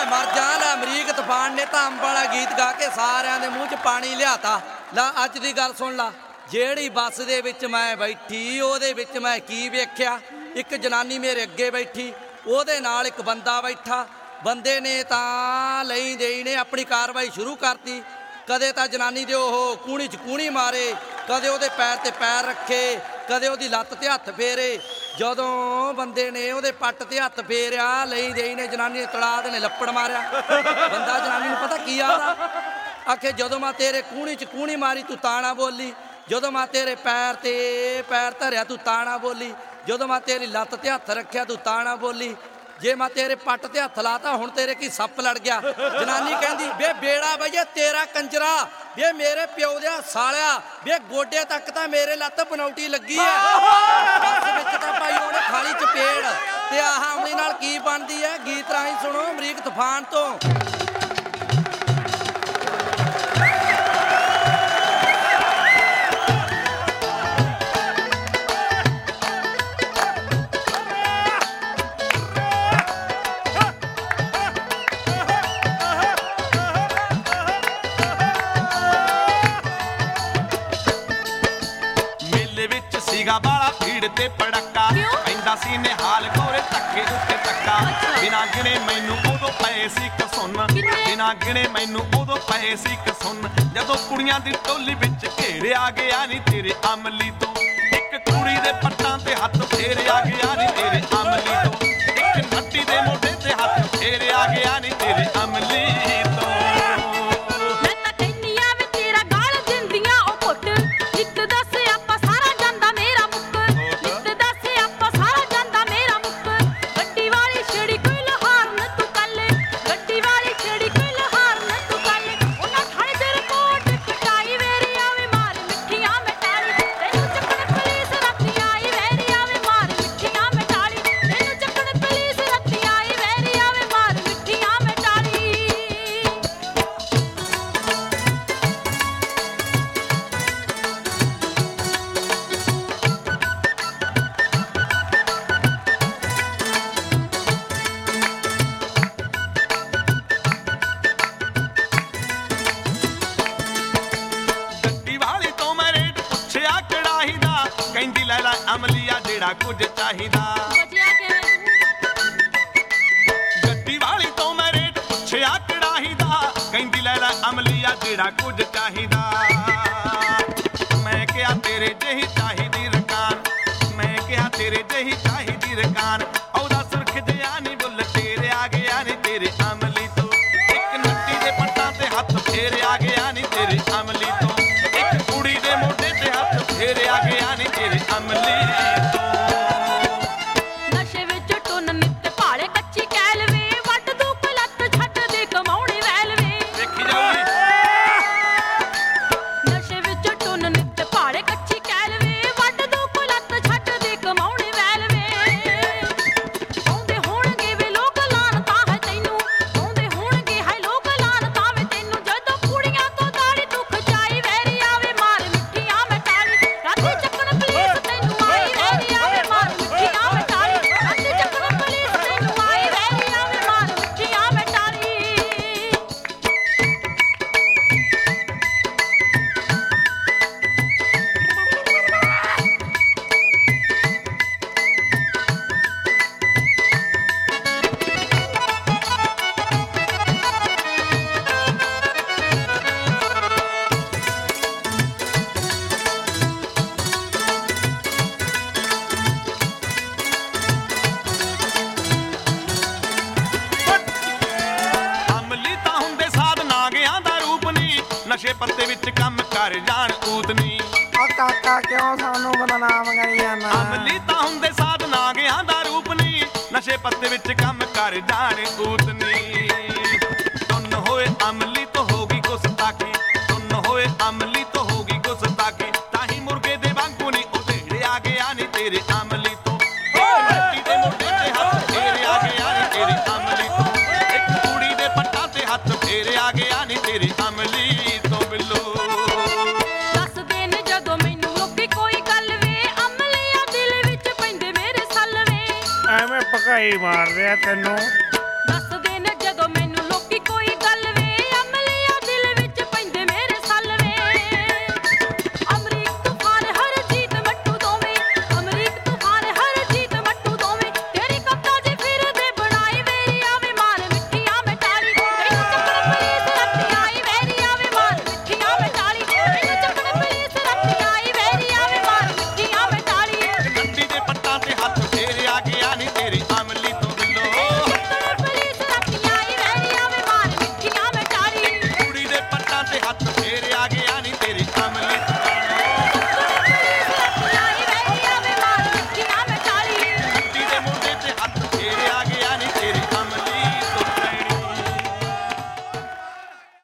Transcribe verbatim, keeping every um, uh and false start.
ਲੈ ਮਰ ਜਾ ਲੈ ਅਮਰੀਕ ਤੂਫਾਨ ਨੇ ਤਾਂ ਅੰਬ ਵਾਲਾ ਗੀਤ ਗਾ ਕੇ ਸਾਰਿਆਂ ਦੇ ਮੂੰਹ 'ਚ ਪਾਣੀ ਲਿਆਤਾ। ਲੈ ਅੱਜ ਦੀ ਗੱਲ ਸੁਣ ਲਾ, ਜਿਹੜੀ ਬੱਸ ਦੇ ਵਿੱਚ ਮੈਂ ਬੈਠੀ ਉਹਦੇ ਵਿੱਚ ਮੈਂ ਕੀ ਵੇਖਿਆ, ਇੱਕ ਜਨਾਨੀ ਮੇਰੇ ਅੱਗੇ ਬੈਠੀ, ਉਹਦੇ ਨਾਲ ਇੱਕ ਬੰਦਾ ਬੈਠਾ। ਬੰਦੇ ਨੇ ਤਾਂ ਲਈ ਦੇਈ ਨੇ ਆਪਣੀ ਕਾਰਵਾਈ ਸ਼ੁਰੂ ਕਰਤੀ। ਕਦੇ ਤਾਂ ਜਨਾਨੀ ਦੇ ਉਹ ਕੂਣੀ 'ਚ ਕੂਣੀ ਮਾਰੇ, ਕਦੇ ਉਹਦੇ ਪੈਰ 'ਤੇ ਪੈਰ ਰੱਖੇ, ਕਦੇ ਉਹਦੀ ਲੱਤ 'ਤੇ ਹੱਥ ਫੇਰੇ। ਜਦੋਂ ਬੰਦੇ ਨੇ ਉਹਦੇ ਪੱਟ 'ਤੇ ਹੱਥ ਫੇਰਿਆ, ਲਈ ਦੇਈ ਨੇ ਜਨਾਨੀ ਨੇ ਤੜਾ ਦੇ ਨੇ ਲੱਪੜ ਮਾਰਿਆ। ਬੰਦਾ ਜਨਾਨੀ ਨੂੰ ਪਤਾ ਕੀ ਆਦਾ, ਆਖੇ ਜਦੋਂ ਮੈਂ ਤੇਰੇ ਕੂਣੀ 'ਚ ਕੂਣੀ ਮਾਰੀ ਤੂੰ ਤਾਂ ਨਾ ਬੋਲੀ, ਜਦੋਂ ਮੈਂ ਤੇਰੇ ਪੈਰ 'ਤੇ ਪੈਰ ਧਰਿਆ ਤੂੰ ਤਾਂ ਨਾ ਬੋਲੀ, ਜਦੋਂ ਮੈਂ ਤੇਰੀ ਲੱਤ 'ਤੇ ਹੱਥ ਰੱਖਿਆ ਤੂੰ ਤਾਂ ਨਾ ਬੋਲੀ, ਜੇ ਮੈਂ ਤੇਰੇ ਪੱਟ 'ਤੇ ਹੱਥ ਲਾਤਾ ਹੁਣ ਤੇਰੇ ਕੀ ਸੱਪ ਲੜ ਗਿਆ। ਜਨਾਨੀ ਕਹਿੰਦੀ ਵੇ ਬੇੜਾ ਬਈਏ ਤੇਰਾ ਕੰਜਰਾ, ਵੇ ਮੇਰੇ ਪਿਓ ਦਿਆ ਸਾਲਿਆ, ਵੇ ਗੋਡੇ ਤੱਕ ਤਾਂ ਮੇਰੇ ਲੱਤ ਬਨੌਟੀ ਲੱਗੀ ਐ। ਬੱਸ ਵਿੱਚ ਤਾਂ ਭਾਈ ਉਹਨੇ ਖਾਲੀ ਚਪੇੜ ਤੇ ਆਹ ਆਮਲੀ ਨਾਲ ਕੀ ਬਣਦੀ ਐ, ਗੀਤ ਰਾਹੀਂ ਸੁਣੋ ਅਮਰੀਕ ਤੂਫਾਨ ਤੋਂ। ਬਾਲਾ ਭੀੜ ਤੇ ਪੜਕਾ ਪੈਂਦਾ ਸੀ ਨਿਹਾਲ ਗੋਰੇ ਧੱਕੇ ਉੱਤੇ ਧੱਕਾ। ਬਿਨਾਂ ਗਿਣੇ ਮੈਨੂੰ ਉਦੋਂ ਪਏ ਸੀ ਕਸੁੰਨ, ਬਿਨਾਂ ਗਿਣੇ ਮੈਨੂੰ ਉਦੋਂ ਪਏ ਸੀ ਕਸੁੰਨ। ਜਦੋਂ ਕੁੜੀਆਂ ਦੀ ਟੋਲੀ ਵਿੱਚ ਘੇਰਿਆ ਗਿਆ ਨੀ ਤੇਰੇ ਅਮਲੀ ਤੋਂ, ਇੱਕ ਕੁੜੀ ਦੇ ਪੱਟਾਂ ਤੇ ਹੱਥ ਫੇਰਿਆ ਗਿਆ ਨੀ ਤੇਰੇ ਅਮਲੀ ਤੋਂ, ਇੱਕ ਨੱਟੀ ਦੇ ਮੋਢੇ ਤੇ ਹੱਥ ਫੇਰਿਆ ਗਿਆ ਨੀ ਤੇਰੇ ਅਮਲੀ ਤੋਂ। ਕਹਿੰਦੀ ਲੈ ਲੈ ਅਮਲੀਆ ਜਿਹੜਾ ਕੁਝ ਚਾਹੀਦਾ, ਗੱਡੀ ਵਾਲੀ ਤੋਂ ਮੈਂ ਰੇਟ ਪੁੱਛਿਆ ਕੜਾਹੀ ਦਾ। ਕਹਿੰਦੀ ਲੈ ਲੈ ਅਮਲੀਆ ਜਿਹੜਾ ਕੁਝ ਚਾਹੀਦਾ। ਮੈਂ ਕਿਹਾ ਤੇਰੇ ਜਿਹੀ ਚਾਹੀਦੀ ਰਕਾਨ, ਮੈਂ ਕਿਹਾ ਤੇਰੇ ਜਿਹੀ ਚਾਹੀਦੀ ਰਕਾਨ। ਉਹਦਾ ਸੁਰਖ ਜਿਹਾ ਨੀ ਬੁੱਲ ਤੇਰਿਆ ਗਿਆ ਨੀ ਤੇਰੇ ਅਮਲੀ ਤੋਂ, ਇੱਕ ਨੱਟੀ ਦੇ ਪੱਟਾਂ ਤੇ ਹੱਥ ਫੇਰਿਆ ਗਿਆ ਨੀ ਤੇਰੇ ਅਮਲੀ ਤੋਂ, ਇੱਕ ਕੁੜੀ ਦੇ ਮੋਢੇ ਤੇ ਹੱਥ ਫੇਰਿਆ ਗਿਆ ਨੀ ਤੇਰੇ ਅਮਲੀ ਤੋਂ। ਨਸ਼ੇ ਵਿੱਚ ਟੁੰਨ ਨਿੱਤ ਭਾਲੇ ਕੱਚੀ ਕੈਲਵੇ, ਵੱਢ ਦੂ ਲੱਤ ਛੱਡ ਦੇ ਕਮਾਉਣੇ ਵੈਲਵੇ। ਦੇਖੀ ਜਾਊਗੀ ਨਸ਼ੇ ਵਿੱਚ ਟੁੰਨ ਨਿੱਤ ਭਾਲੇ ਕੱਚੀ ਕੈਲਵੇ, ਵੱਢ ਦੂ ਲੱਤ ਛੱਡ ਦੇ ਕਮਾਉਣੇ ਵੈਲਵੇ। ਆਉਂਦੇ ਹੋਣਗੇ ਵੇ ਲੋਕ ਲਾਨ ਤਾਂ ਹੈ ਤੈਨੂੰ, ਆਉਂਦੇ ਹੋਣਗੇ ਹੈ ਲੋਕ ਲਾਨ ਤਾਂ ਵੇ ਤੈਨੂੰ। ਜਦੋਂ ਕੁੜੀਆਂ ਤੋਂ ਦਾੜੀ ਤੂੰ ਖਚਾਈ ਵੈਰੀ ਆਵੇ ਮਾਰ ਮਿੱਠੀਆਂ ਮੈਂ ਟਾਲੀ। ਰਾਤੀ ਚੱਕਣ ਪੁਲੀਸ ਤੈਨੂੰ ਆਈ ਵੈਰੀ ਆਵੇ ਮਾਰ ਮਿੱਠੀਆਂ ਮੈਂ ਟਾਲੀ। ਰਾਤੀ ਚੱਕਣ ਪੁਲੀਸ ਤੈਨੂੰ ਆਈ ਵੈਰੀ ਆਵੇ ਮਾਰ ਮਿੱਠੀਆਂ ਮੈਂ ਟਾਲੀ। ਅਮਲੀ ਤਾਂ ਹੁੰਦੇ ਸਾਧ ਨਾਗਿਆਂ ਦਾ ਰੂਪ ਨੀ, ਨਸ਼ੇ ਪੱਤੇ ਵਿੱਚ ਕੰਮ ਕਰ ਜਾਣ ਊਤਨੀ। ਓ ਕਾਕਾ ਕਿਉਂ ਸਾਨੂੰ ਬਦਨਾਮ ਕਰੀ ਜਾਂਦਾ? ਅਮਲੀ ਤਾਂ ਹੁੰਦੇ ਸਾਧ ਨਾਗਿਆਂ ਦਾ ਰੂਪ ਨੀ, ਨਸ਼ੇ ਪੱਤੇ ਵਿੱਚ ਕੰਮ ਕਰ ਜਾਣ ਊਤਨੀ। ਟੁੰਨ ਹੋਏ ਅਮਲੀ ਤੋਂ ਹੋਗੀ ਗੁਸਤਾਖੀ, ਟੁੰਨ ਹੋਏ ਅਮਲੀ ਤੋਂ ਹੋਗੀ ਗੁਸਤਾਖੀ। ਤਾਂ ਹੀ ਮੁਰਗੇ ਦੇ ਵਾਂਗੂ ਨੀ ਉਧੇੜਿਆ ਗਿਆ ਨੀ ਤੇਰੇ ਅਮਲੀ ਤੋਂ, ਨੱਟੀ ਦੇ ਮੋਢੇ ਤੇ ਹੱਥ ਫੇਰਿਆ ਗਿਆ ਨੀ ਤੇਰੇ ਅਮਲੀ ਤੋਂ, ਇੱਕ ਕੁੜੀ ਦੇ ਪੱਟਾਂ ਤੇ ਹੱਥ ਫੇਰਿਆ ਗਿਆ ਨੀ ਤੇਰੇ ਅਮਲੀ ਤੋਂ। ਬਿੱਲੋ ਦੱਸਦੇ ਨੇ ਜਦੋਂ ਮੈਨੂੰ ਲੋਕੀ ਕੋਈ ਗੱਲ ਵੇ, ਅਮਲੀਆ ਦਿਲ ਵਿੱਚ ਪੈਂਦੇ ਮੇਰੇ ਸੱਲਵੇ। ਐਵੇਂ ਭਕਾਈ ਮਾਰਦੇ ਆ ਤੈਨੂੰ।